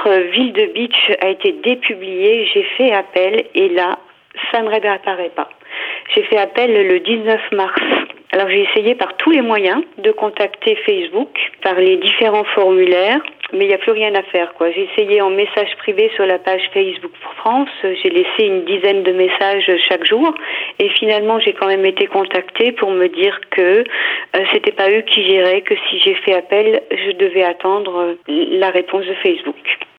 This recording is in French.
notre ville de Beach a été dépubliée, j'ai fait appel et là, ça ne réapparaît pas. J'ai fait appel le 19 mars. Alors j'ai essayé par tous les moyens de contacter Facebook, par les différents formulaires, mais il n'y a plus rien à faire, quoi. J'ai essayé en message privé sur la page Facebook pour France, j'ai laissé une dizaine de messages chaque jour, et finalement j'ai quand même été contactée pour me dire que c'était pas eux qui géraient, que si j'ai fait appel, je devais attendre la réponse de Facebook.